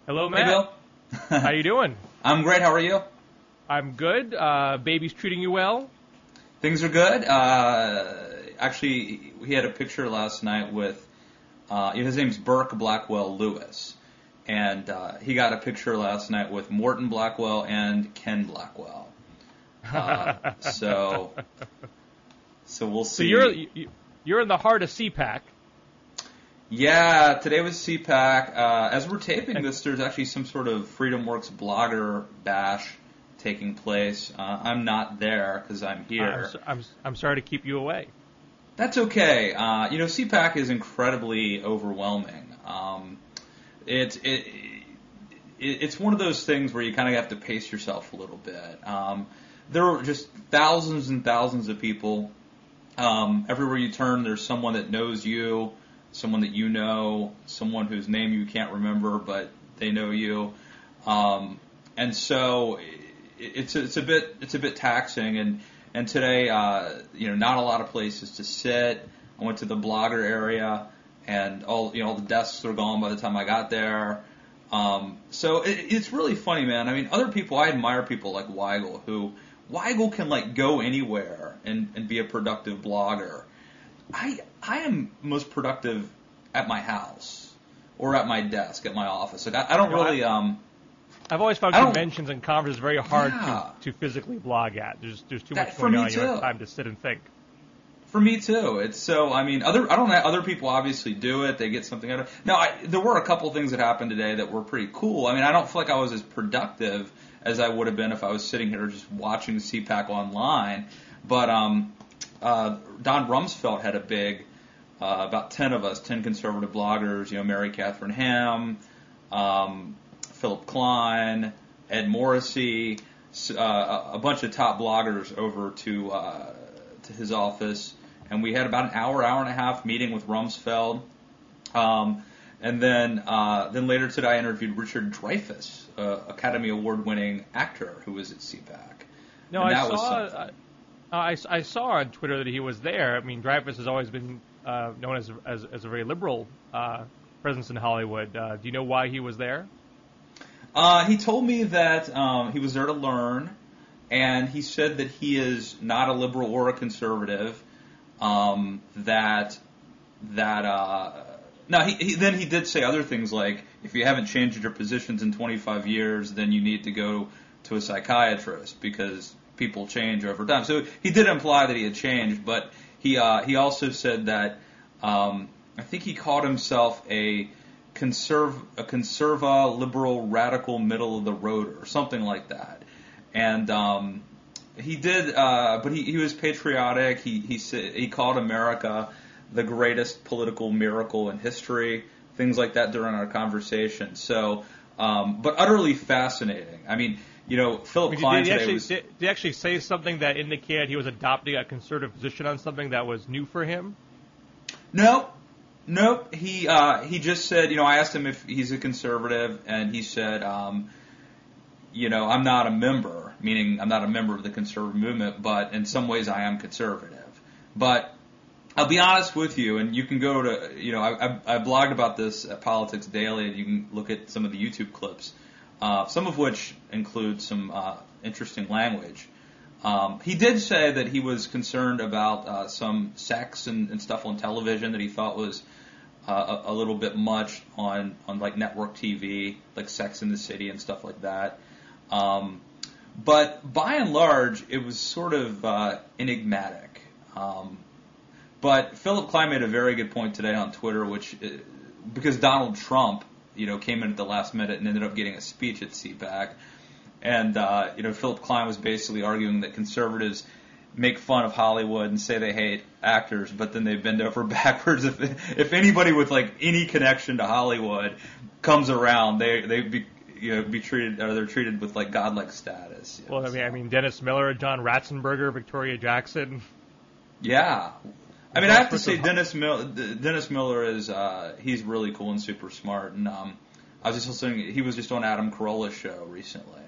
Hello, Hey, Matt. Bill. How you doing? I'm great. How are you? I'm good. Baby's treating you well? Things are good. Actually, we had a picture last night with, his name's Burke Blackwell Lewis. And he got a picture last night with Morton Blackwell and Ken Blackwell. So we'll So see. you're in the heart of CPAC. Yeah, today was CPAC. As we're taping this, there's actually some sort of FreedomWorks blogger bash taking place. I'm not there because I'm here. I'm sorry to keep you away. That's okay. CPAC is incredibly overwhelming. It's one of those things where you kind of have to pace yourself a little bit. There are just thousands and thousands of people. Everywhere you turn, there's someone that knows you, someone that you know, someone whose name you can't remember, but they know you. And so it's a bit taxing. And today, not a lot of places to sit. I went to the blogger area, and all the desks were gone by the time I got there. So it's really funny, man. I mean, I admire people like Weigel can go anywhere and be a productive blogger. I am most productive at my house or at my desk at my office. I don't really. I've always found conventions and conferences very hard to physically blog at. There's too much going on. You don't have time to sit and think. For me too. It's so. I mean, other people obviously do it. They get something out of it. Now, there were a couple things that happened today that were pretty cool. I mean, I don't feel like I was as productive as I would have been if I was sitting here just watching CPAC online. But Don Rumsfeld had a big, about 10 of us, 10 conservative bloggers. Mary Catherine Ham, Philip Klein, Ed Morrissey, a bunch of top bloggers over to his office. And we had about an hour and a half meeting with Rumsfeld. And then later today I interviewed Richard Dreyfuss, Academy Award-winning actor who was at CPAC. No, I saw on Twitter that he was there. I mean, Dreyfuss has always been known as a very liberal presence in Hollywood. Do you know why he was there? He told me that he was there to learn, and he said that he is not a liberal or a conservative. Now, he did say other things like, if you haven't changed your positions in 25 years, then you need to go to a psychiatrist because people change over time. So he did imply that he had changed, but he also said that I think he called himself a conserva, liberal, radical, middle of the road or something like that. And he did, but he was patriotic. He called America the greatest political miracle in history, things like that during our conversation. So, but utterly fascinating. I mean, Philip Klein today was... Did he actually say something that indicated he was adopting a conservative position on something that was new for him? Nope. He just said, I asked him if he's a conservative, and he said, I'm not a member, meaning I'm not a member of the conservative movement, but in some ways I am conservative. But I'll be honest with you, and you can go to, I blogged about this at Politics Daily, and you can look at some of the YouTube clips, some of which include some interesting language. He did say that he was concerned about some sex and stuff on television that he thought was a little bit much on like network TV, like Sex in the City and stuff like that. But by and large, it was sort of enigmatic. But Philip Klein made a very good point today on Twitter, because Donald Trump, came in at the last minute and ended up getting a speech at CPAC. And, Philip Klein was basically arguing that conservatives make fun of Hollywood and say they hate actors, but then they bend over backwards. If anybody with any connection to Hollywood comes around, they're treated with godlike status. Well, I mean, Dennis Miller, John Ratzenberger, Victoria Jackson. Yeah. I mean, I have to say Dennis Miller is he's really cool and super smart. And I was just listening. He was just on Adam Carolla's show recently.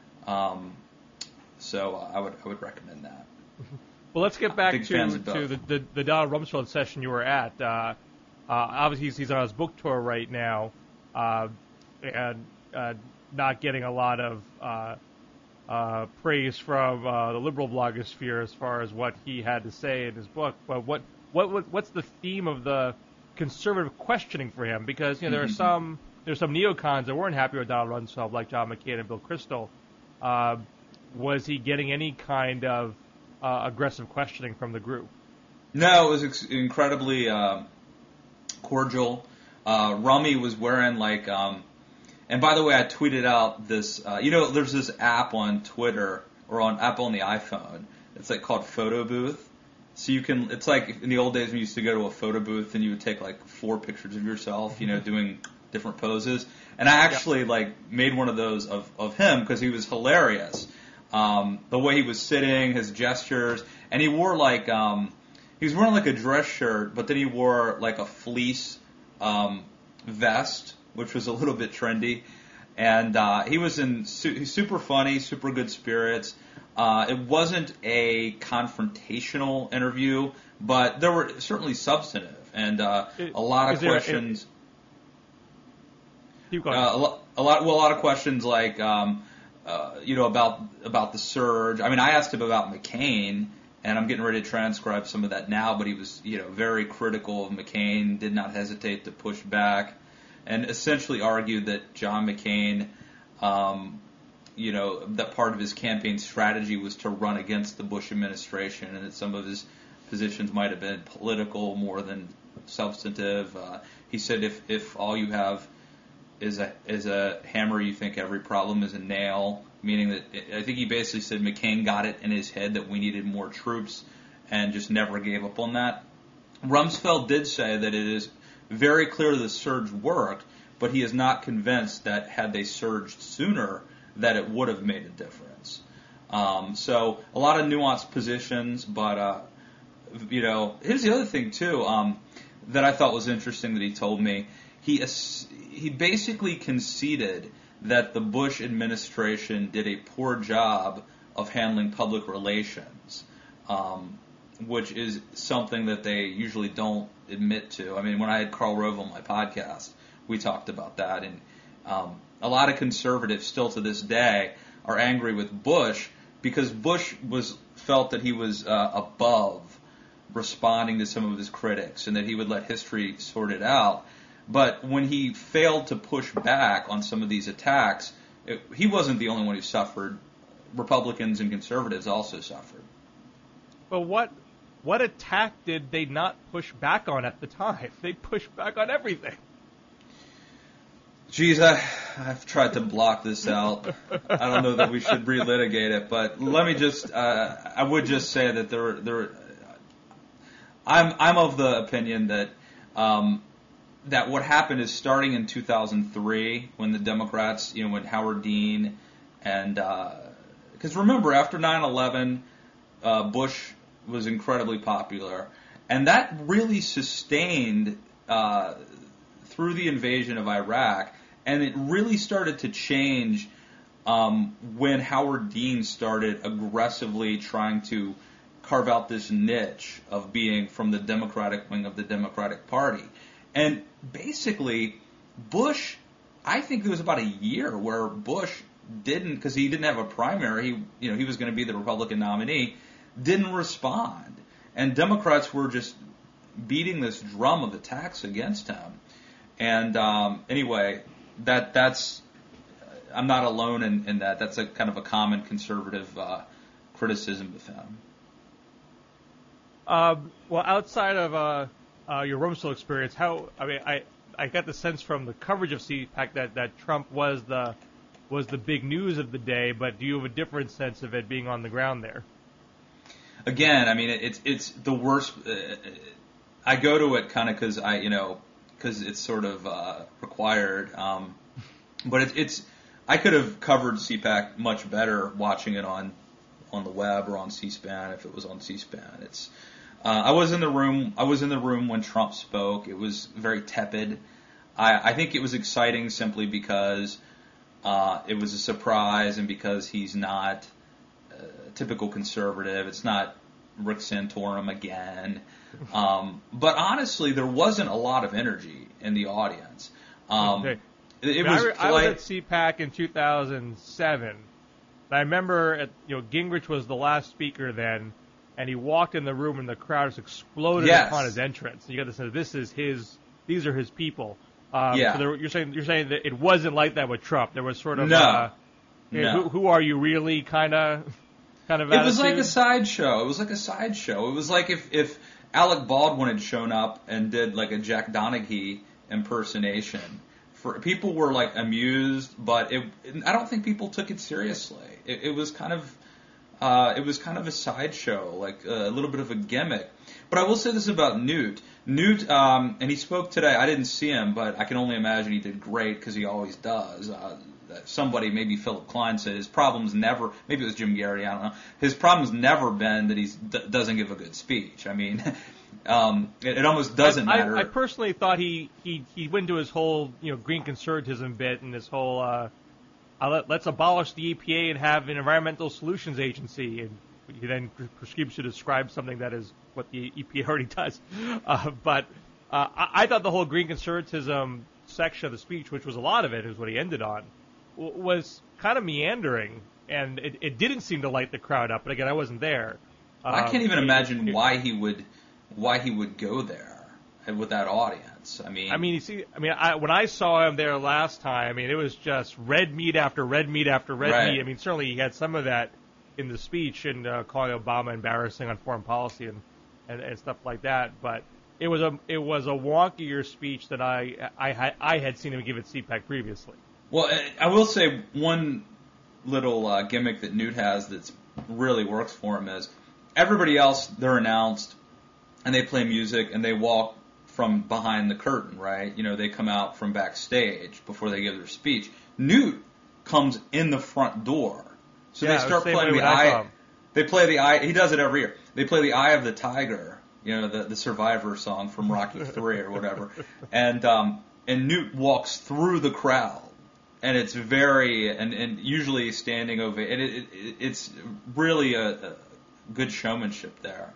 So I would recommend that. Well, let's get back to the Donald Rumsfeld session you were at. Obviously, he's on his book tour right now, and not getting a lot of praise from the liberal blogosphere as far as what he had to say in his book. But what's the theme of the conservative questioning for him? Because there's some neocons that weren't happy with Donald Rumsfeld, like John McCain and Bill Kristol. Was he getting any kind of aggressive questioning from the group? No, it was incredibly cordial. Rummy was wearing and by the way, I tweeted out this. There's this app on Twitter or on Apple on the iPhone. It's called Photo Booth. So you can. It's like in the old days when you used to go to a photo booth and you would take 4 pictures of yourself, doing different poses. And I actually made one of those of him because he was hilarious. The way he was sitting, his gestures, and he wore he was wearing a dress shirt, but then he wore a fleece vest, which was a little bit trendy. And he was he's super funny, super good spirits. It wasn't a confrontational interview, but there were certainly substantive and a lot of questions. Keep going. A lot of questions about the surge. I mean, I asked him about McCain, and I'm getting ready to transcribe some of that now. But he was, very critical of McCain, did not hesitate to push back, and essentially argued that John McCain, that part of his campaign strategy was to run against the Bush administration, and that some of his positions might have been political more than substantive. He said if all you have is a hammer, you think every problem is a nail, meaning that I think he basically said McCain got it in his head that we needed more troops and just never gave up on that. Rumsfeld did say that it is very clear the surge worked, but he is not convinced that had they surged sooner that it would have made a difference. So a lot of nuanced positions, but here's the other thing too that I thought was interesting that he told me. He basically conceded that the Bush administration did a poor job of handling public relations, which is something that they usually don't admit to. I mean, when I had Karl Rove on my podcast, we talked about that, and a lot of conservatives still to this day are angry with Bush because Bush felt that he was above responding to some of his critics and that he would let history sort it out. But when he failed to push back on some of these attacks, he wasn't the only one who suffered. Republicans and conservatives also suffered. Well, what attack did they not push back on at the time? They pushed back on everything. Geez, I've tried to block this out. I don't know that we should relitigate it, but let me just, I would just say that I'm of the opinion that that what happened is starting in 2003 when the Democrats, when Howard Dean and because remember after 9/11, Bush was incredibly popular, and that really sustained through the invasion of Iraq, and it really started to change when Howard Dean started aggressively trying to carve out this niche of being from the Democratic wing of the Democratic Party. And basically, Bush, I think there was about a year where Bush didn't, because he didn't have a primary, he was going to be the Republican nominee, didn't respond. And Democrats were just beating this drum of attacks against him. And anyway, that's I'm not alone in that. That's a kind of a common conservative criticism of him. Well, outside of your Rumsfeld experience, I got the sense from the coverage of CPAC that Trump was the big news of the day, but do you have a different sense of it being on the ground there? Again, I mean, it's the worst. I go to it kind of because it's sort of required. But it's I could have covered CPAC much better watching it on the web or on C-SPAN if it was on C-SPAN. I was in the room. I was in the room when Trump spoke. It was very tepid. I think it was exciting simply because it was a surprise and because he's not a typical conservative. It's not Rick Santorum again. But honestly, there wasn't a lot of energy in the audience. Okay. It was I was at CPAC in 2007. I remember, Gingrich was the last speaker then, and he walked in the room, and the crowd just exploded upon his entrance. And you got to say, these are his people. So you're saying that it wasn't like that with Trump. There was sort of who are you really kind of attitude. It was like a sideshow. It was like if Alec Baldwin had shown up and did like a Jack Donaghy impersonation. People were like amused, but I don't think people took it seriously. It was kind of a sideshow, like a little bit of a gimmick. But I will say this about Newt. Newt, and he spoke today. I didn't see him, but I can only imagine he did great because he always does. Somebody, maybe Philip Klein, said his problem's never, maybe it was Jim Garrity, I don't know, his problem's never been that he doesn't give a good speech. I mean, it almost doesn't matter. I personally thought he went into his whole, green conservatism bit and this whole, let's abolish the EPA and have an environmental solutions agency, and he then proceeds to describe something that is what the EPA already does. But I thought the whole green conservatism section of the speech, which was a lot of it, is what he ended on, was kind of meandering, and it didn't seem to light the crowd up. But again, I wasn't there. I can't even imagine why he would go there with that audience. When I saw him there last time, it was just red meat after red meat after red meat. Certainly he had some of that in the speech and calling Obama embarrassing on foreign policy and stuff like that. But it was a wonkier speech than I had seen him give at CPAC previously. Well, I will say one little gimmick that Newt has that really works for him is everybody else, they're announced and they play music and they walk from behind the curtain, right? They come out from backstage before they give their speech. Newt comes in the front door. So they start playing the eye. They play the eye. He does it every year. They play the Eye of the Tiger, the Survivor song from Rocky III or whatever. And Newt walks through the crowd. And it's and usually standing over, and it's really a good showmanship there.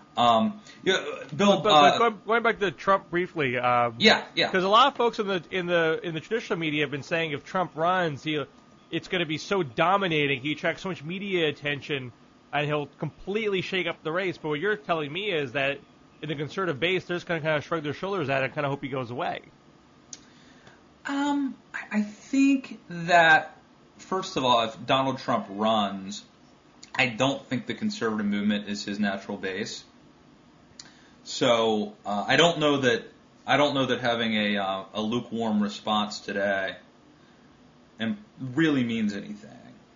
Bill, but going back to Trump briefly, because a lot of folks in the traditional media have been saying if Trump runs, it's going to be so dominating, he attracts so much media attention, and he'll completely shake up the race. But what you're telling me is that in the conservative base, they're just going to kind of shrug their shoulders at it and kind of hope he goes away. I think that, first of all, if Donald Trump runs, I don't think the conservative movement is his natural base. So I don't know that having a lukewarm response today really means anything.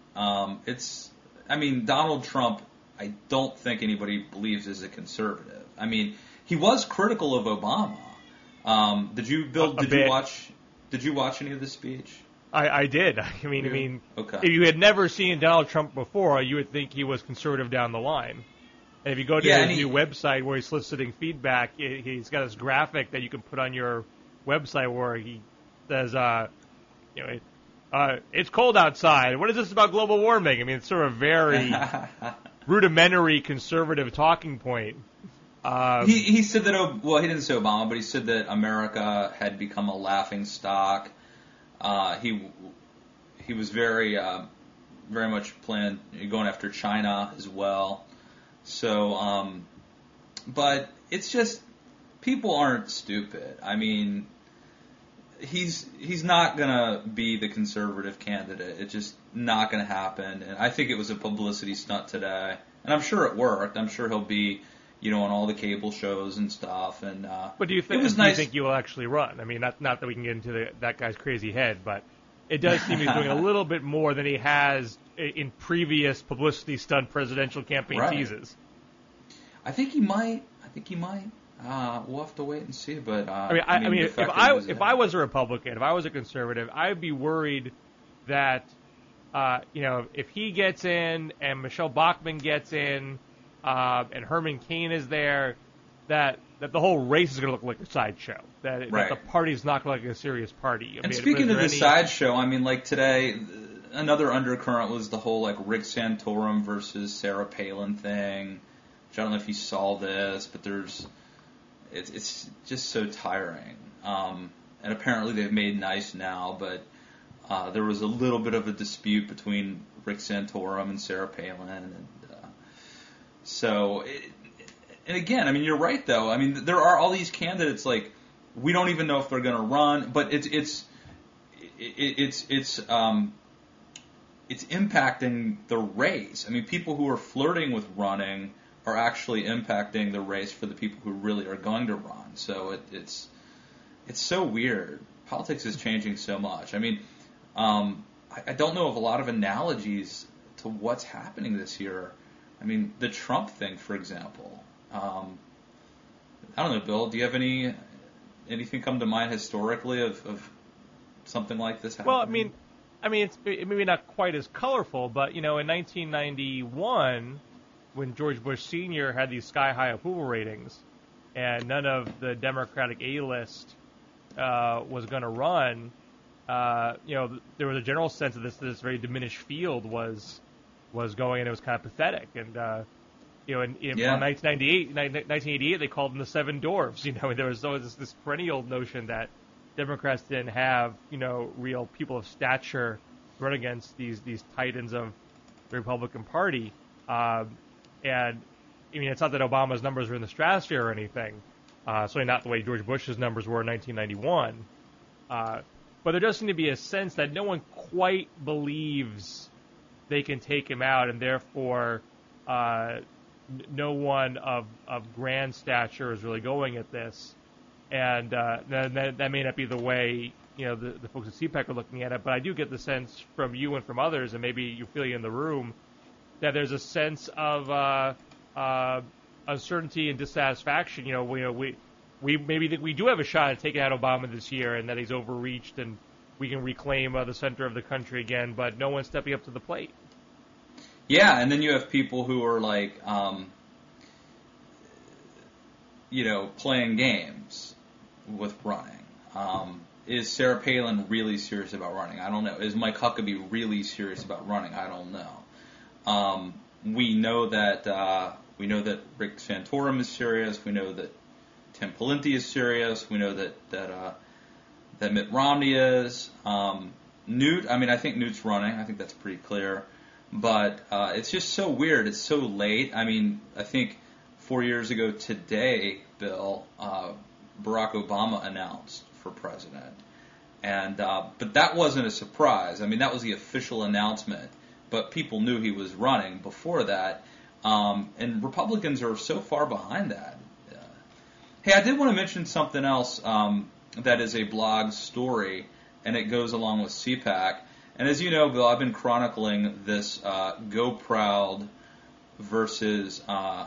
Donald Trump, I don't think anybody believes is a conservative. He was critical of Obama. Did you watch? Did you watch any of the speech? I did. Okay. If you had never seen Donald Trump before, you would think he was conservative down the line. And if you go to his new website where he's soliciting feedback, he's got this graphic that you can put on your website where he says, it's cold outside. What is this about global warming? It's sort of very rudimentary conservative talking point. He said that, he didn't say Obama, but he said that America had become a laughing stock. He was very much going after China as well. So, but it's just, people aren't stupid. He's not gonna be the conservative candidate. It's just not gonna happen. And I think it was a publicity stunt today, and I'm sure it worked. I'm sure he'll be, on all the cable shows and stuff. And but do you think he will actually run? Not that we can get into that guy's crazy head, but it does seem he's doing a little bit more than he has in previous publicity stunt presidential campaign teases. I think he might. We'll have to wait and see. But if I was a Republican, if I was a conservative, I'd be worried that if he gets in and Michelle Bachmann gets in and Herman Cain is there, that the whole race is going to look like a sideshow. That the party's not going to look like a serious party. And speaking of the sideshow, like today, another undercurrent was the whole Rick Santorum versus Sarah Palin thing. Which I don't know if you saw this, but it's just so tiring. and apparently they've made nice now, but there was a little bit of a dispute between Rick Santorum and Sarah Palin, and and again, I mean, you're right though. I mean, there are all these candidates, like, we don't even know if they're going to run, but it's impacting the race. I mean, people who are flirting with running are actually impacting the race for the people who really are going to run. So it's so weird. Politics is changing so much. I mean, I don't know of a lot of analogies to what's happening this year. I mean, the Trump thing, for example. I don't know, Bill. Do you have anything come to mind historically of something like this happening? Well, I mean, it's maybe not quite as colorful, but, you know, in 1991, when George Bush Sr. had these sky-high approval ratings, and none of the Democratic A-list was going to run, you know, there was a general sense of this very diminished field was going, and it was kind of pathetic. And you know, in 1988, they called them the Seven Dwarfs. You know, and there was always this perennial notion that Democrats didn't have, you know, real people of stature run against these titans of the Republican Party. And I mean, it's not that Obama's numbers were in the stratosphere or anything. Certainly not the way George Bush's numbers were in 1991. But there does seem to be a sense that no one quite believes they can take him out, and therefore no one of grand stature is really going at this. And that may not be the way, you know, the folks at CPAC are looking at it, but I do get the sense from you and from others, and maybe you feel in the room, that there's a sense of uncertainty and dissatisfaction. You know, we maybe think we do have a shot at taking out Obama this year, and that he's overreached, and we can reclaim the center of the country again, but no one's stepping up to the plate. Yeah, and then you have people who are like, you know, playing games with running. Is Sarah Palin really serious about running? I don't know. Is Mike Huckabee really serious about running? I don't know. We know that Rick Santorum is serious. We know that Tim Pawlenty is serious. We know that Mitt Romney is. Newt, I mean, I think Newt's running. I think that's pretty clear. But it's just so weird. It's so late. I mean, I think 4 years ago today, Bill, Barack Obama announced for president. And but that wasn't a surprise. I mean, that was the official announcement. But people knew he was running before that. And Republicans are so far behind that. Hey, I did want to mention something else that is a blog story, and it goes along with CPAC. And as you know, Bill, I've been chronicling this Go Proud versus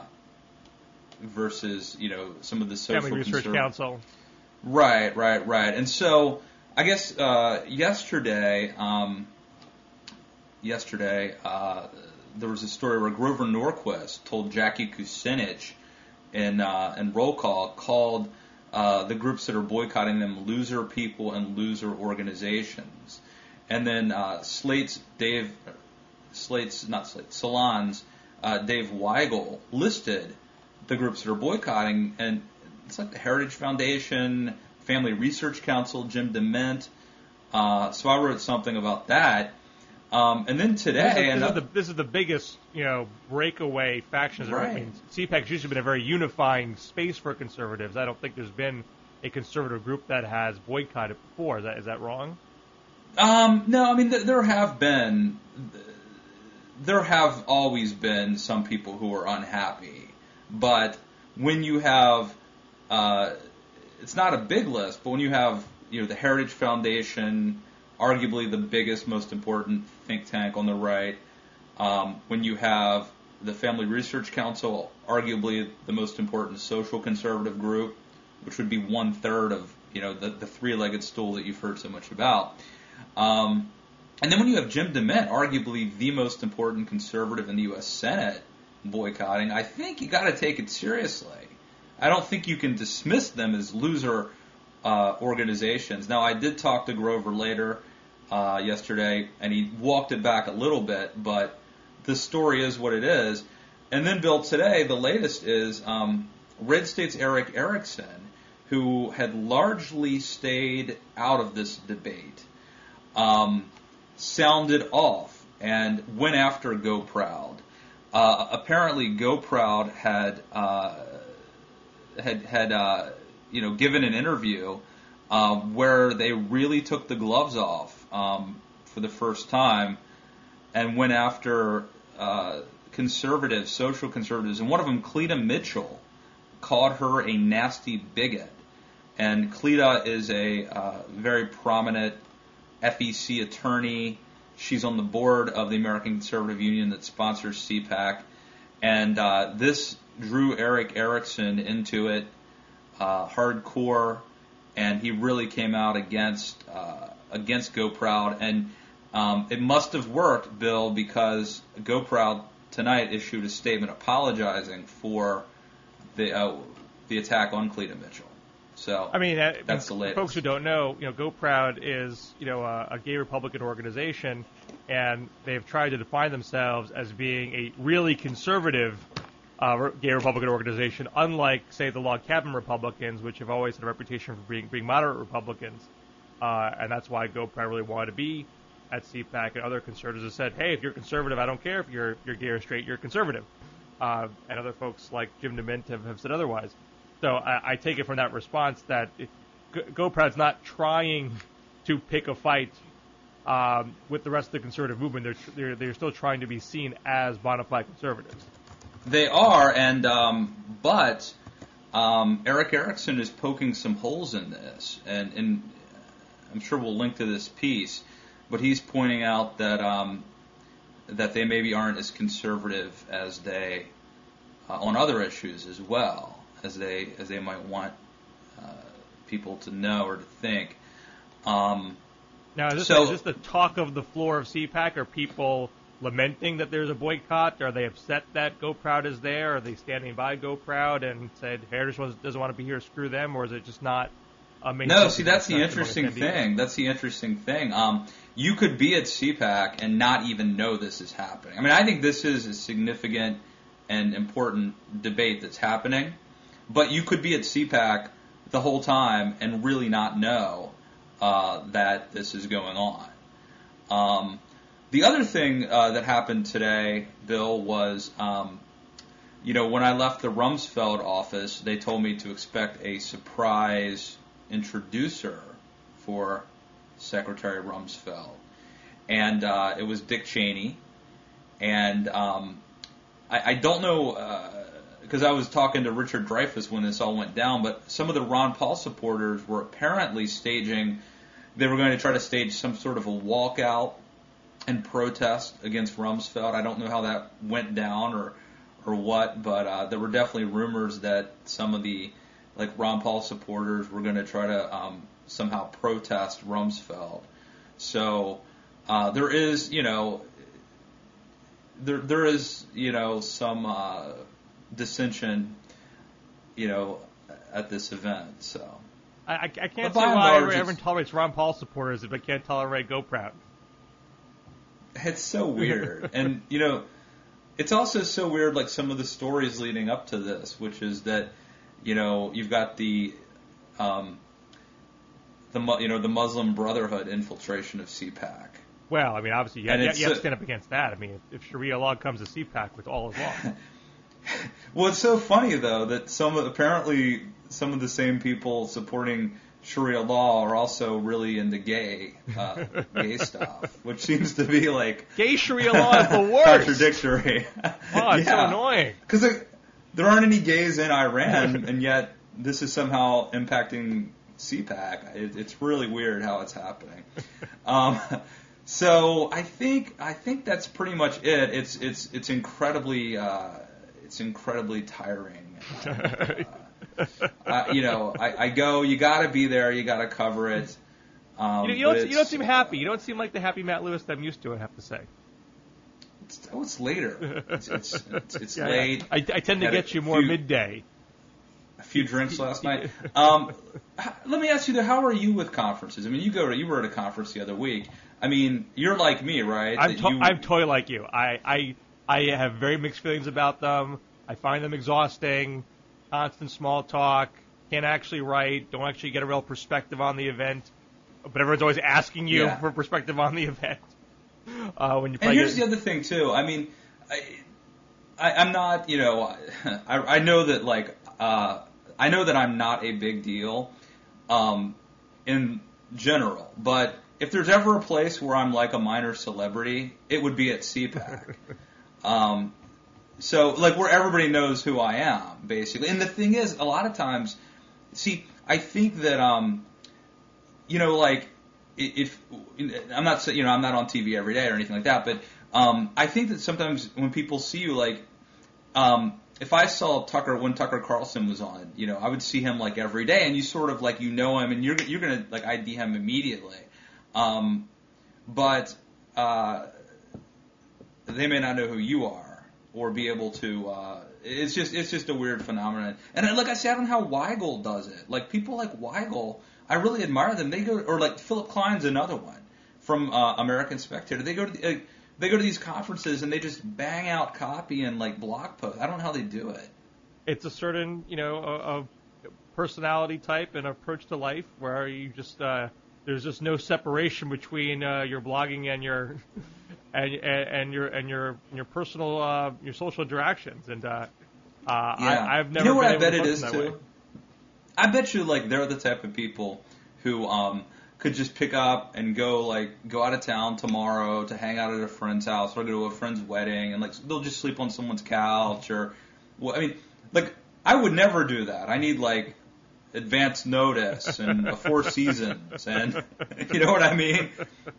you know, some of the social Family Research Council. Right. And so I guess yesterday there was a story where Grover Norquist told Jackie Kucinich in Roll Call, called the groups that are boycotting them loser people and loser organizations. And then Salon's Dave Weigel listed the groups that are boycotting, and it's like the Heritage Foundation, Family Research Council, Jim DeMint. So I wrote something about that. And then today, this is the biggest, you know, breakaway factions. Right. I mean, CPAC's usually been a very unifying space for conservatives. I don't think there's been a conservative group that has boycotted before. Is that wrong? No, I mean, there have always been some people who are unhappy, but when you have, it's not a big list, but when you have, you know, the Heritage Foundation, arguably the biggest, most important think tank on the right, when you have the Family Research Council, arguably the most important social conservative group, which would be 1/3 of, you know, the three-legged stool that you've heard so much about. And then when you have Jim DeMint, arguably the most important conservative in the U.S. Senate, boycotting, I think you got to take it seriously. I don't think you can dismiss them as loser organizations. Now, I did talk to Grover later yesterday, and he walked it back a little bit, but the story is what it is. And then, Bill, today, the latest is Red State's Eric Erickson who had largely stayed out of this debate, sounded off and went after Go Proud. Apparently, Go Proud had given an interview where they really took the gloves off for the first time and went after conservatives, social conservatives, and one of them, Cleta Mitchell, called her a nasty bigot. And Cleta is a very prominent FEC attorney. She's on the board of the American Conservative Union that sponsors CPAC. And this drew Eric Erickson into it hardcore, and he really came out against Go Proud. And it must have worked, Bill, because Go Proud tonight issued a statement apologizing for the attack on Cleta Mitchell. So I mean, that's the latest. Folks who don't know, Go Proud is a gay Republican organization, and they've tried to define themselves as being a really conservative gay Republican organization, unlike, say, the Log Cabin Republicans, which have always had a reputation for being moderate Republicans, and that's why Go Proud really wanted to be at CPAC, and other conservatives have said, hey, if you're conservative, I don't care if you're gay or straight, you're conservative. And other folks like Jim DeMint have said otherwise. So I take it from that response that Go Proud's not trying to pick a fight with the rest of the conservative movement. They're still trying to be seen as bona fide conservatives. They are, but Eric Erickson is poking some holes in this, and I'm sure we'll link to this piece. But he's pointing out that that they maybe aren't as conservative as they on other issues as well as they might want people to know or to think. Now, is this the talk of the floor of CPAC? Are people lamenting that there's a boycott? Are they upset that Go Proud is there? Are they standing by Go Proud and said Heritage doesn't want to be here, screw them? Or is it just not a main? No, see, that's the interesting thing. That's the interesting thing. You could be at CPAC and not even know this is happening. I mean, I think this is a significant and important debate that's happening, but you could be at CPAC the whole time and really not know that this is going on. The other thing that happened today, Bill, was when I left the Rumsfeld office, they told me to expect a surprise introducer for Secretary Rumsfeld, and it was Dick Cheney. And I don't know, because I was talking to Richard Dreyfuss when this all went down, but some of the Ron Paul supporters were apparently they were going to try to stage some sort of a walkout and protest against Rumsfeld. I don't know how that went down or what, but there were definitely rumors that some of the Ron Paul supporters were going to try to somehow protest Rumsfeld. So there is, there is, some dissension, at this event. So I can't see why everyone tolerates Ron Paul supporters if they can't tolerate Go Proud. It's so weird, and it's also so weird. Like some of the stories leading up to this, which is that you've got the Muslim Brotherhood infiltration of CPAC. Well, I mean, obviously, you have to stand up against that. I mean, if Sharia law comes to CPAC with all is law. Well, it's so funny though that apparently some of the same people supporting Sharia law are also really into gay stuff, which seems to be gay Sharia law is the worst. Contradictory. Oh, it's so annoying. Because there aren't any gays in Iran, and yet this is somehow impacting CPAC. It's really weird how it's happening. So I think that's pretty much it. It's incredibly tiring. I go. You got to be there. You got to cover it. You don't seem happy. You don't seem like the happy Matt Lewis that I'm used to. I have to say. It's later. It's yeah, late. I tend to get you more midday. A few drinks last night. Let me ask you though, how are you with conferences? I mean, you were at a conference the other week. I mean, you're like me, right? I'm totally like you. I have very mixed feelings about them. I find them exhausting, constant small talk. can't actually write, don't actually get a real perspective on the event, but everyone's always asking you for perspective on the event. When you play. And here's the other thing too. I mean, I'm not, I know that I know that I'm not a big deal, in general, but if there's ever a place where I'm like a minor celebrity, it would be at CPAC. So like where everybody knows who I am, basically. And the thing is, a lot of times, I think that, like if I'm not, I'm not on TV every day or anything like that, but I think that sometimes when people see you, like, if I saw when Tucker Carlson was on, I would see him like every day, and you sort of like him, and you're gonna like ID him immediately, but they may not know who you are or be able to. It's just a weird phenomenon, and like I say, I don't know how Weigel does it. Like people like Weigel, I really admire them. They go, or like Philip Klein's another one from American Spectator. They go to these conferences and they just bang out copy and like blog posts. I don't know how they do it. It's a certain, a personality type and approach to life where you just there's just no separation between your blogging and your and your personal your social interactions. And I've never. You know what been I bet able to it is function that too. way. I bet you like they're the type of people who could just pick up and go out of town tomorrow to hang out at a friend's house or go to a friend's wedding, and like they'll just sleep on someone's couch or, well, I mean, like I would never do that. I need like advance notice and a 4 seasons, and you know what I mean.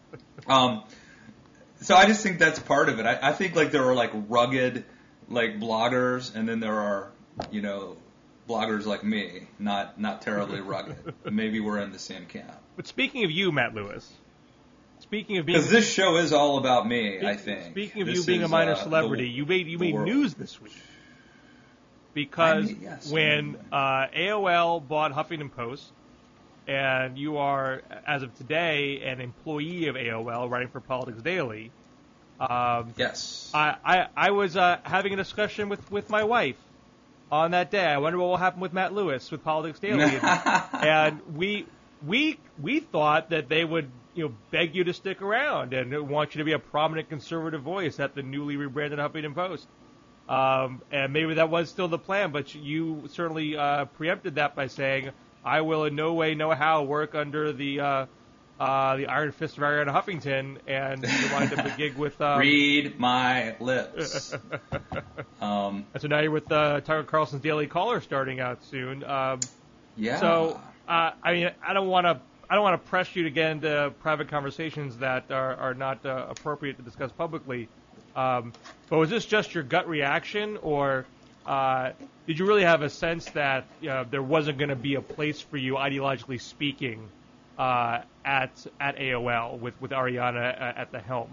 So I just think that's part of it. I think like there are like rugged like bloggers, and then there are bloggers like me, not terribly rugged. Maybe we're in the same camp. But speaking of you, Matt Lewis, speaking of being, because this show is all about me, I think. Speaking of you being a minor celebrity, you made news this week because when AOL bought Huffington Post, and you are, as of today, an employee of AOL, writing for Politics Daily. Yes. I was having a discussion with my wife on that day. I wonder what will happen with Matt Lewis with Politics Daily, and we thought that they would beg you to stick around and want you to be a prominent conservative voice at the newly rebranded Huffington Post. And maybe that was still the plan, but you certainly preempted that by saying, "I will in no way, no how work under the Iron Fist of Arianna Huffington," and you lined up a gig with. Read my lips. And so now you're with Tucker Carlson's Daily Caller starting out soon. Yeah. So I mean, I don't want to press you to get into private conversations that are not appropriate to discuss publicly. But was this just your gut reaction, or did you really have a sense that there wasn't going to be a place for you, ideologically speaking, at AOL with Arianna at the helm?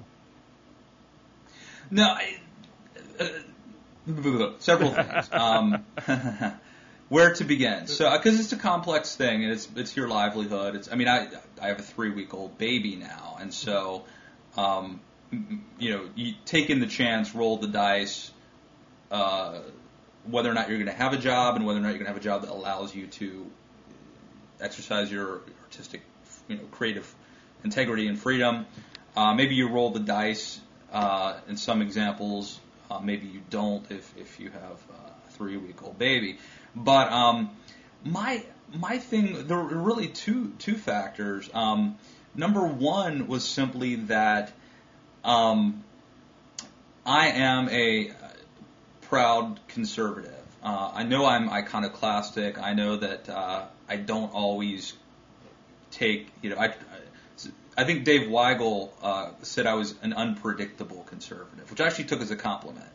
No, several things. Where to begin? So, because it's a complex thing, and it's your livelihood. I have a 3-week-old baby now, and so, you take in the chance, roll the dice, whether or not you're going to have a job, and whether or not you're going to have a job that allows you to exercise your artistic, creative integrity and freedom. Maybe you roll the dice in some examples. Maybe you don't if you have a 3-week-old baby. But my thing, there were really two factors. Number one was simply that I am a proud conservative. I know I'm iconoclastic. I know that I don't always take, I think Dave Weigel said I was an unpredictable conservative, which I actually took as a compliment.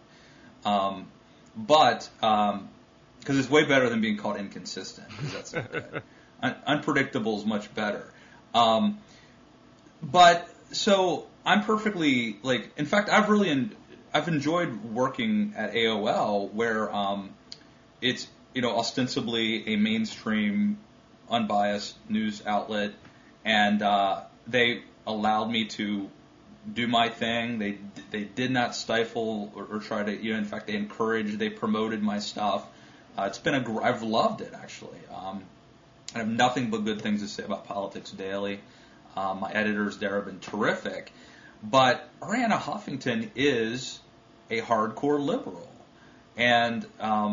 But because it's way better than being called inconsistent, because that's not good. Unpredictable is much better. But so I'm perfectly in fact, I've enjoyed working at AOL, where it's ostensibly a mainstream, unbiased news outlet, and they allowed me to do my thing. They did not stifle or try to, in fact, they promoted my stuff. I've loved it, actually. I have nothing but good things to say about Politics Daily. My editors there have been terrific. But Arianna Huffington is a hardcore liberal. And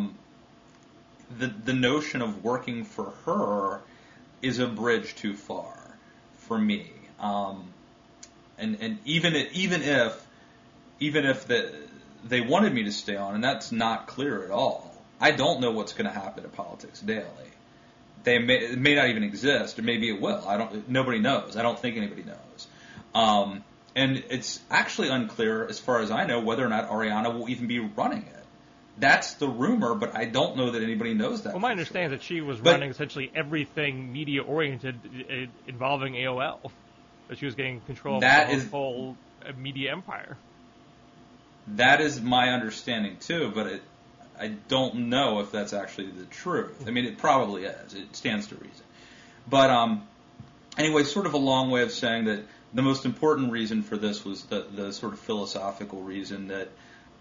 the notion of working for her is a bridge too far for me. And even if they wanted me to stay on, and that's not clear at all, I don't know what's going to happen to Politics Daily. It may not even exist, or maybe it will. Nobody knows. I don't think anybody knows. And it's actually unclear, as far as I know, whether or not Arianna will even be running it. That's the rumor, but I don't know that anybody knows that. Well, my understanding is that she was running essentially everything media-oriented involving AOL. That she was getting control of the whole media empire. That is my understanding, too, but I don't know if that's actually the truth. I mean, it probably is. It stands to reason. But anyway, sort of a long way of saying that the most important reason for this was the sort of philosophical reason that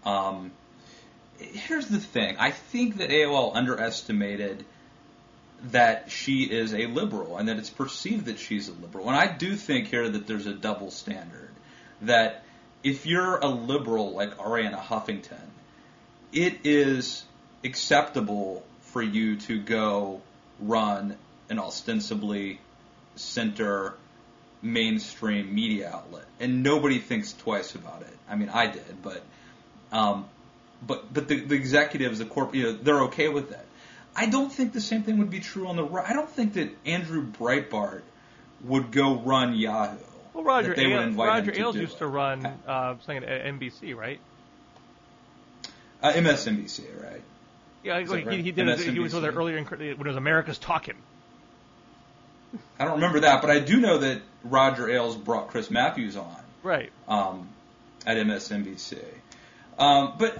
here's the thing. I think that AOL underestimated that she is a liberal and that it's perceived that she's a liberal. And I do think here that there's a double standard. That if you're a liberal like Arianna Huffington, it is acceptable for you to go run an ostensibly center mainstream media outlet, and nobody thinks twice about it. I mean, I did, but the executives, the corporate, they're okay with that. I don't think the same thing would be true on the right. I don't think that Andrew Breitbart would go run Yahoo. Well, Roger Ailes used to run something at NBC, right? MSNBC, right? Yeah, right? He was there earlier when it was America's Talking. I don't remember that, but I do know that Roger Ailes brought Chris Matthews on. Right. At MSNBC. But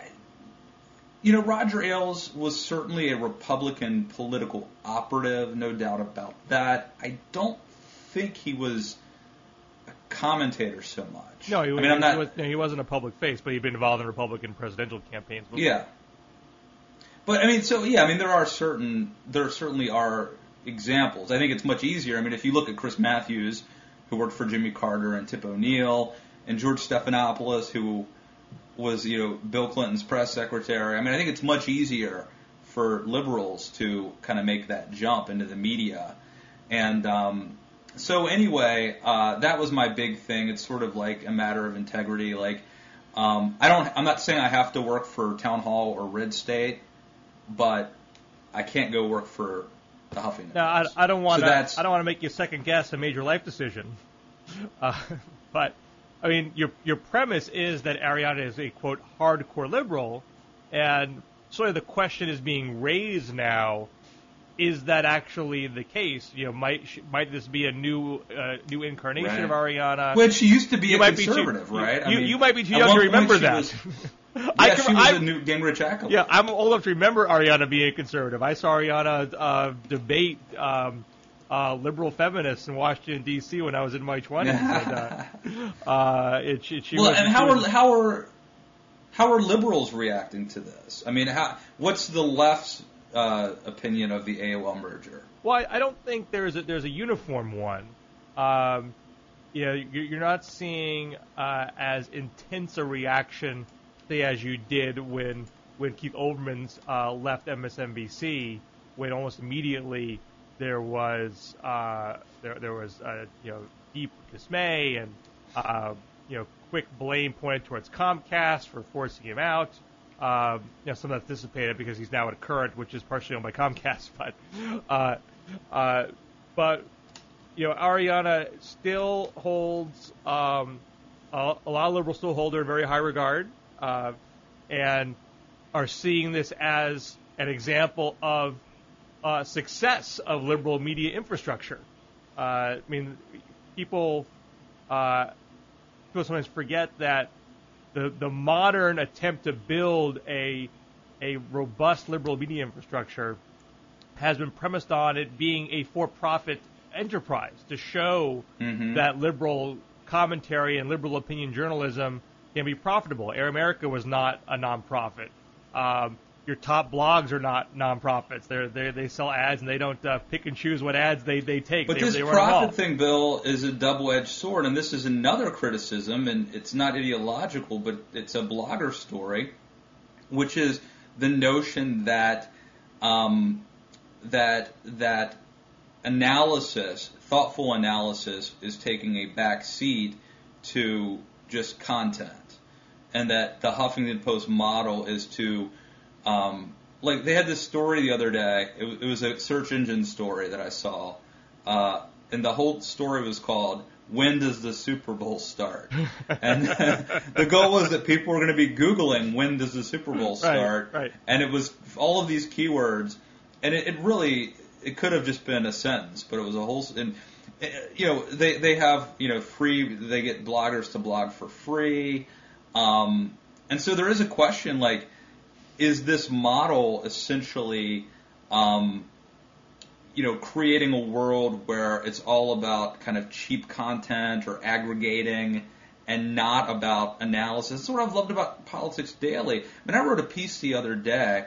Roger Ailes was certainly a Republican political operative, no doubt about that. I don't think he was a commentator so much. No, he wasn't a public face, but he'd been involved in Republican presidential campaigns before. Yeah. But there certainly are examples. I think it's much easier. I mean, if you look at Chris Matthews, who worked for Jimmy Carter and Tip O'Neill, and George Stephanopoulos, who was Bill Clinton's press secretary. I mean, I think it's much easier for liberals to kind of make that jump into the media. And so anyway, that was my big thing. It's sort of like a matter of integrity. Like, I'm not saying I have to work for Town Hall or Red State, but I can't go work for the Huffington. No, I don't want to make you second guess a major life decision. But I mean, your premise is that Arianna is a, quote, hardcore liberal, and sort of the question is being raised now, is that actually the case? Might this be a new incarnation of Arianna? Which she used to be a conservative, right? You might be too young to remember that. She was a Newt Gingrich acolyte. Yeah, I'm old enough to remember Arianna being a conservative. I saw Arianna debate liberal feminists in Washington D.C. when I was in my 20s. How are liberals reacting to this? I mean, what's the left's opinion of the AOL merger? Well, I don't think there's a uniform one. You're not seeing as intense a reaction, say, as you did when Keith Olbermann's left MSNBC, when almost immediately there was deep dismay and quick blame pointed towards Comcast for forcing him out. Some of that's dissipated because he's now at Current, which is partially owned by Comcast. But Arianna still holds a lot of liberals still hold her in very high regard, and are seeing this as an example of success of liberal media infrastructure. I mean, people sometimes forget that the modern attempt to build a robust liberal media infrastructure has been premised on it being a for-profit enterprise to show that liberal commentary and liberal opinion journalism can be profitable. Air America was not a nonprofit. your top blogs are not nonprofits. They sell ads and they don't pick and choose what ads they take. But they this profit thing, Bill, is a double-edged sword, and this is another criticism, and it's not ideological, but it's a blogger story, which is the notion that that analysis, thoughtful analysis, is taking a back seat to just content, and that the Huffington Post model is to like they had this story the other day. It was a search engine story that I saw, and the whole story was called "When Does the Super Bowl Start?" And the goal was that people were going to be Googling "When does the Super Bowl start?" Right. And it was all of these keywords, and it really could have just been a sentence, but it was a whole. And they have free. They get bloggers to blog for free, and so there is a question like. Is this model essentially, creating a world where it's all about kind of cheap content or aggregating and not about analysis? That's what I've loved about Politics Daily. I mean, I wrote a piece the other day,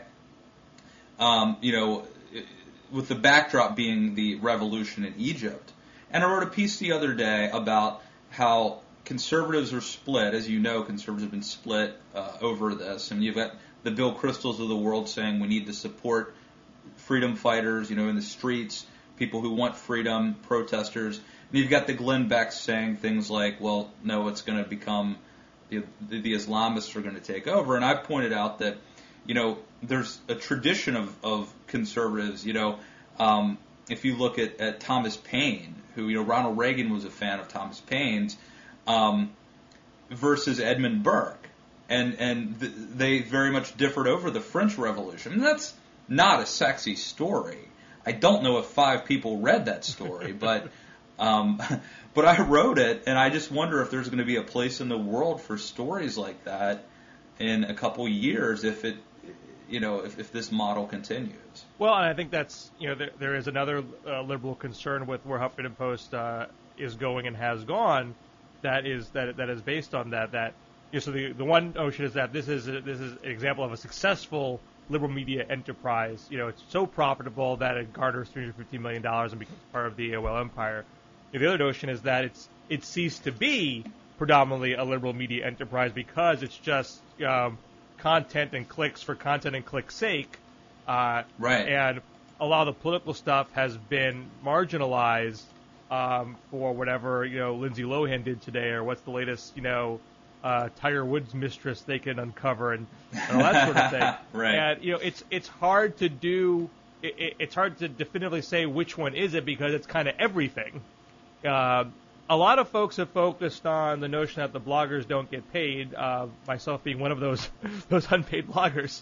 with the backdrop being the revolution in Egypt. And I wrote a piece the other day about how conservatives are split. As you know, conservatives have been split over this. And you've got the Bill Kristols of the world saying we need to support freedom fighters, in the streets, people who want freedom, protesters. And you've got the Glenn Becks saying things like, well, no, it's going to become, the Islamists are going to take over. And I pointed out that, there's a tradition of conservatives, if you look at Thomas Paine, who, Ronald Reagan was a fan of Thomas Paine's, versus Edmund Burke. And they very much differed over the French Revolution. And that's not a sexy story. I don't know if 5 people read that story, but I wrote it, and I just wonder if there's going to be a place in the world for stories like that in a couple years if it, if this model continues. Well, and I think that's there is another liberal concern with where Huffington Post is going and has gone, that is based on that. So the one notion is that this is an example of a successful liberal media enterprise. It's so profitable that it garners $350 million and becomes part of the AOL empire. The other notion is that it ceased to be predominantly a liberal media enterprise because it's just content and clicks for content and click's sake. Right. And a lot of the political stuff has been marginalized for whatever Lindsay Lohan did today, or what's the latest Tiger Woods mistress they can uncover and all that sort of thing. Right. And it's hard to do. It's hard to definitively say which one is it because it's kind of everything. A lot of folks have focused on the notion that the bloggers don't get paid. Myself being one of those unpaid bloggers.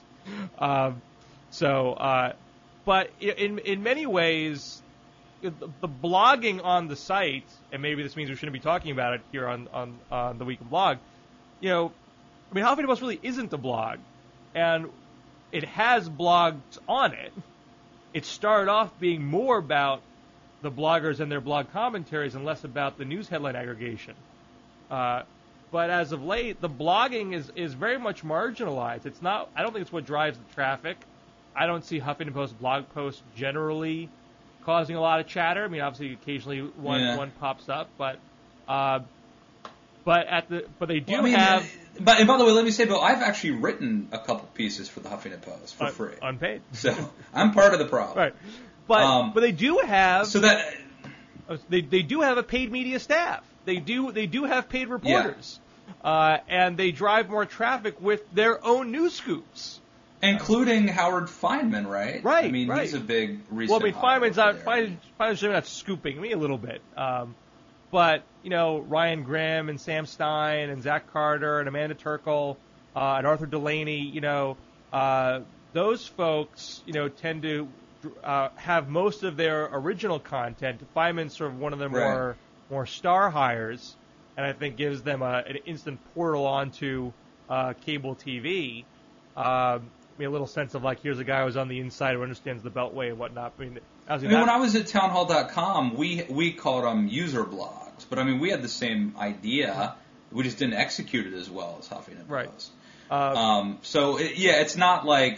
But in many ways, the blogging on the site, and maybe this means we shouldn't be talking about it here on the Week in Blog. Huffington Post really isn't a blog, and it has blogs on it. It started off being more about the bloggers and their blog commentaries and less about the news headline aggregation. But as of late, the blogging is very much marginalized. It's not. I don't think it's what drives the traffic. I don't see Huffington Post blog posts generally causing a lot of chatter. I mean, obviously, occasionally one pops up, but they do have. And by the way, let me say, Bill, I've actually written a couple pieces for the Huffington Post for free, unpaid. So I'm part of the problem, right? But they do have they do have a paid media staff. They do have paid reporters, and they drive more traffic with their own news scoops. Including Howard Feynman, right? Right. I mean, right. He's a big recent. Well, Feynman's not scooping me a little bit. But, Ryan Grimm and Sam Stein and Zach Carter and Amanda Turkle and Arthur Delaney, those folks, tend to have most of their original content. Feynman's sort of one of the more star hires, and I think gives them an instant portal onto cable TV. A little sense of here's a guy who's on the inside who understands the Beltway and whatnot. When I was at townhall.com, we called them user blogs, but we had the same idea. We just didn't execute it as well as Huffington Post. It's not like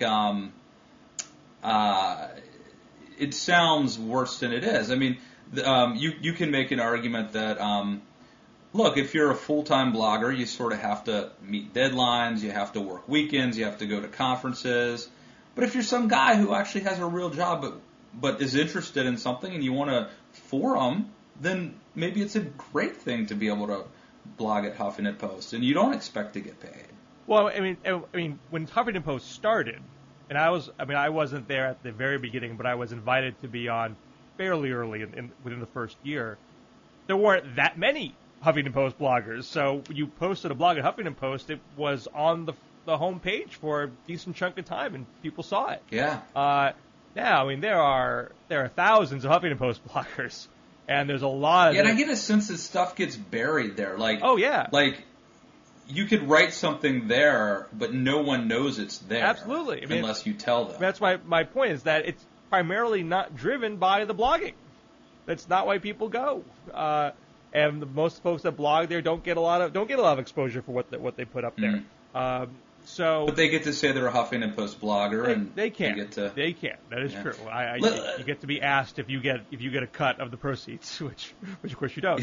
it sounds worse than it is. I mean, you can make an argument that look, if you're a full-time blogger, you sort of have to meet deadlines, you have to work weekends, you have to go to conferences. But if you're some guy who actually has a real job but is interested in something and you want to forum, then maybe it's a great thing to be able to blog at Huffington Post, and you don't expect to get paid. Well, I mean, when Huffington Post started, and I wasn't there at the very beginning, but I was invited to be on fairly early within the first year. There weren't that many Huffington Post bloggers, so when you posted a blog at Huffington Post, it was on the home page for a decent chunk of time, and people saw it. Yeah. Now, I mean, there are thousands of Huffington Post bloggers, and there's a lot of. Yeah, and I get a sense that stuff gets buried there. Like, oh yeah, like you could write something there, but no one knows it's there. Absolutely, unless you tell them. That's my point is that it's primarily not driven by the blogging. That's not why people go. And most folks that blog there don't get a lot of exposure for what they put up there. Mm-hmm. So, but they get to say they're a Huffington Post blogger, and they can. They can. That is true. You get to be asked if you get a cut of the proceeds, which of course you don't.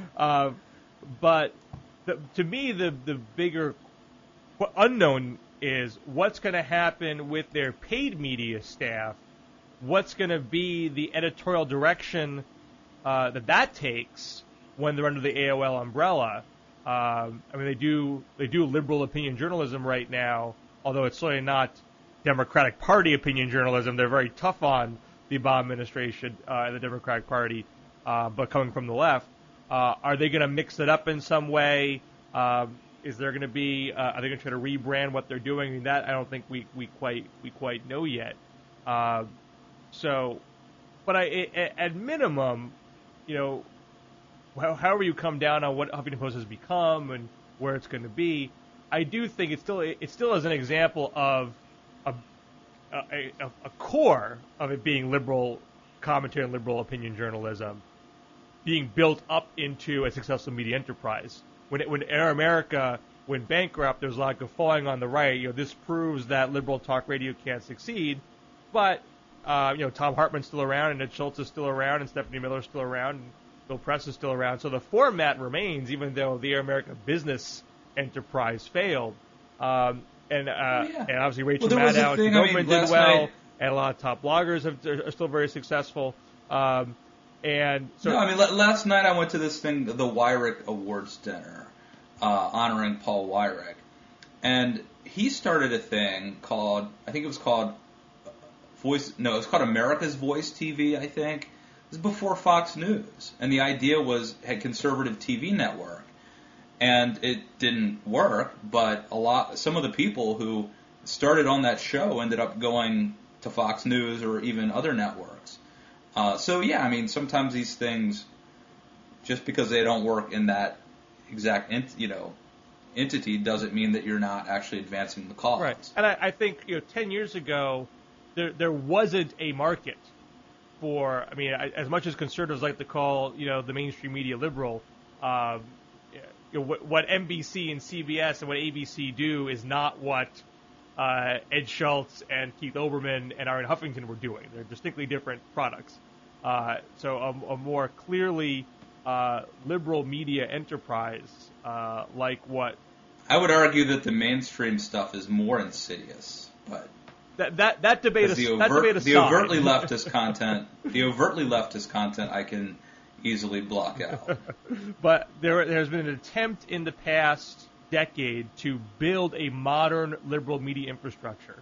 But to me, the bigger unknown is what's going to happen with their paid media staff. What's going to be the editorial direction that takes when they're under the AOL umbrella. I mean, they do liberal opinion journalism right now, although it's certainly not Democratic Party opinion journalism. They're very tough on the Obama administration and the Democratic Party, but coming from the left. Are they going to mix it up in some way? Is there going to be? Are they going to try to rebrand what they're doing? I mean, that I don't think we quite know yet. But at minimum, you know. However you come down on what Huffington Post has become and where it's going to be, I do think it still is an example of a core of it being liberal commentary and liberal opinion journalism being built up into a successful media enterprise. When Air America went bankrupt, there was a lot of guffawing on the right. You know, this proves that liberal talk radio can't succeed. But Tom Hartman's still around, and Ed Schultz is still around, and Stephanie Miller's still around. And Bill Press is still around, so the format remains, even though the Air America business enterprise failed. And obviously Rachel Maddow and Goldman did well, night, and a lot of top bloggers are still very successful. Last night I went to this thing, the Weyrich Awards dinner, honoring Paul Weyrich, and he started a thing called, I think it was called America's Voice TV, I think. This is before Fox News, and the idea was a conservative TV network, and it didn't work. But some of the people who started on that show ended up going to Fox News or even other networks. Sometimes these things, just because they don't work in that exact entity, doesn't mean that you're not actually advancing the cause. Right, and I think 10 years ago, there wasn't a market. As much as conservatives like to call, the mainstream media liberal, what NBC and CBS and what ABC do is not what Ed Schultz and Keith Olbermann and Arianne Huffington were doing. They're distinctly different products. So a more clearly liberal media enterprise like what... I would argue that the mainstream stuff is more insidious, but... That debate is the overtly leftist content I can easily block out. But there's been an attempt in the past decade to build a modern liberal media infrastructure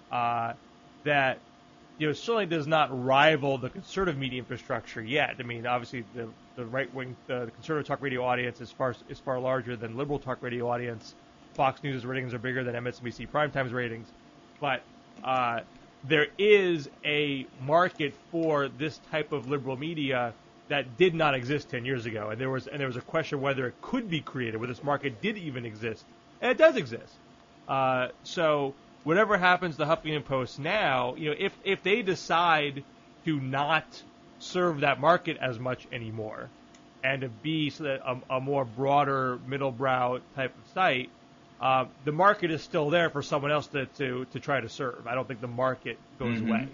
that certainly does not rival the conservative media infrastructure yet. I mean, obviously the right wing, the conservative talk radio audience is far larger than liberal talk radio audience. Fox News' ratings are bigger than MSNBC Primetime's ratings, but there is a market for this type of liberal media that did not exist 10 years ago, and there was a question whether it could be created, whether this market did even exist, and it does exist. So whatever happens to Huffington Post now, if they decide to not serve that market as much anymore, and to be a more broader middle brow type of site, the market is still there for someone else to try to serve. I don't think the market goes away.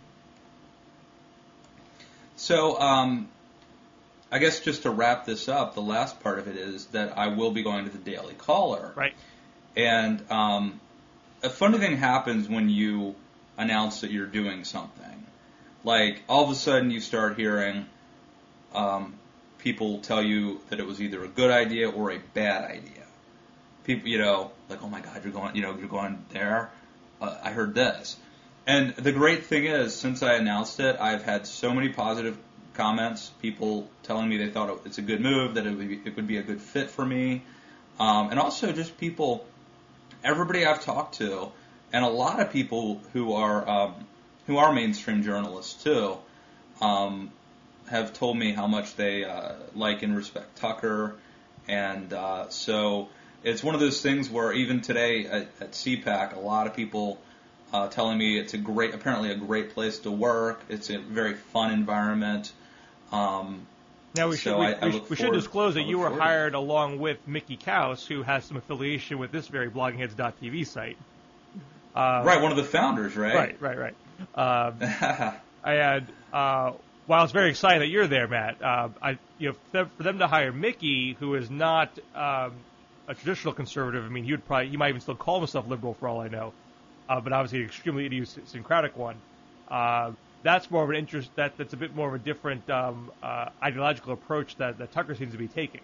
So, I guess just to wrap this up, the last part of it is that I will be going to the Daily Caller. Right. And a funny thing happens when you announce that you're doing something. Like, all of a sudden you start hearing people tell you that it was either a good idea or a bad idea. People, like, oh my God, you're going there? I heard this. And the great thing is, since I announced it, I've had so many positive comments, people telling me they thought it's a good move, that it would be a good fit for me. And also just people, everybody I've talked to, and a lot of people who are mainstream journalists too, have told me how much they like and respect Tucker. And so it's one of those things where even today at CPAC, a lot of people telling me it's apparently a great place to work. It's a very fun environment. Now we should disclose that you were hired along with Mickey Kaus, who has some affiliation with this very BloggingHeads.tv site. Right, one of the founders, right? Right. And while it's very exciting that you're there, Matt, for them to hire Mickey, who is not a traditional conservative. I mean, he might even still call himself liberal for all I know, but obviously an extremely idiosyncratic one. That's more of an interest. That's a bit more of a different ideological approach that Tucker seems to be taking.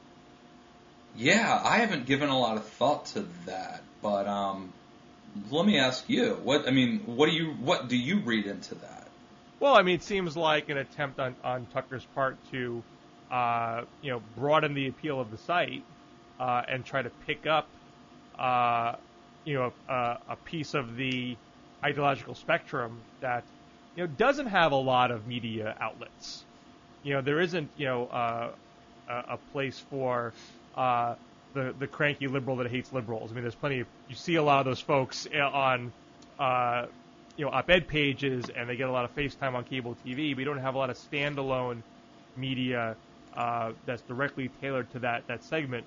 Yeah, I haven't given a lot of thought to that, but let me ask you. What do you read into that? Well, I mean, it seems like an attempt on Tucker's part to, broaden the appeal of the site and try to pick up, a piece of the ideological spectrum that, doesn't have a lot of media outlets. There isn't, a place for the cranky liberal that hates liberals. I mean, there's plenty of, you see a lot of those folks on, op-ed pages, and they get a lot of FaceTime on cable TV, but you don't have a lot of standalone media that's directly tailored to that segment.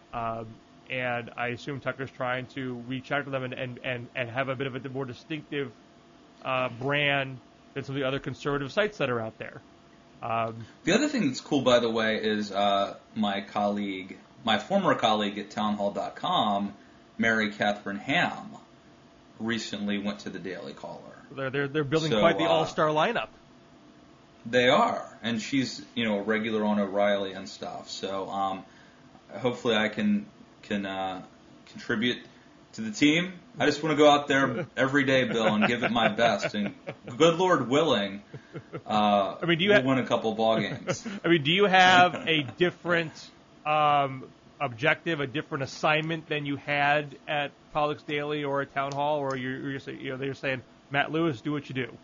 And I assume Tucker's trying to reach out to them and have a bit of a more distinctive brand than some of the other conservative sites that are out there. The other thing that's cool, by the way, is my former colleague at townhall.com, Mary Catherine Ham, recently went to the Daily Caller. They're building quite the all-star lineup. They are, and she's a regular on O'Reilly and stuff. So hopefully I can contribute to the team. I just want to go out there every day, Bill, and give it my best. And good Lord willing, we'll win a couple ball games. I mean, do you have a different objective, a different assignment than you had at Politics Daily or at Town Hall, or they're saying, Matt Lewis, do what you do?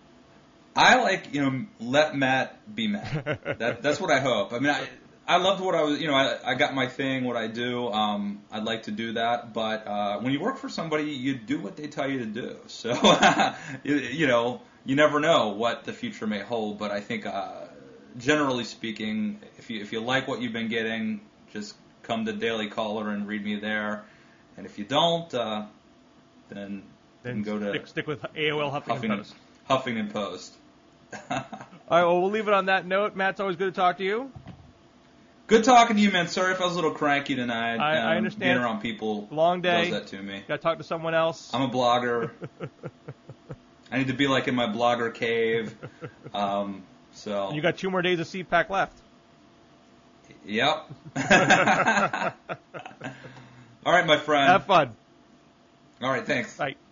I let Matt be Matt. That's what I hope. I mean, I loved what I was, I got my thing, what I do. I'd like to do that, but when you work for somebody, you do what they tell you to do. So, you never know what the future may hold. But I think, generally speaking, if you like what you've been getting, just come to Daily Caller and read me there. And if you don't, then go to stick with AOL Huffington Post. All right, well, we'll leave it on that note. Matt, it's always good to talk to you. Good talking to you, man. Sorry if I was a little cranky tonight. I understand. Being around people long day. does that to me. Got to talk to someone else. I'm a blogger. I need to be like in my blogger cave. So you got 2 more days of CPAC left. Yep. All right, my friend. Have fun. All right, thanks. Bye.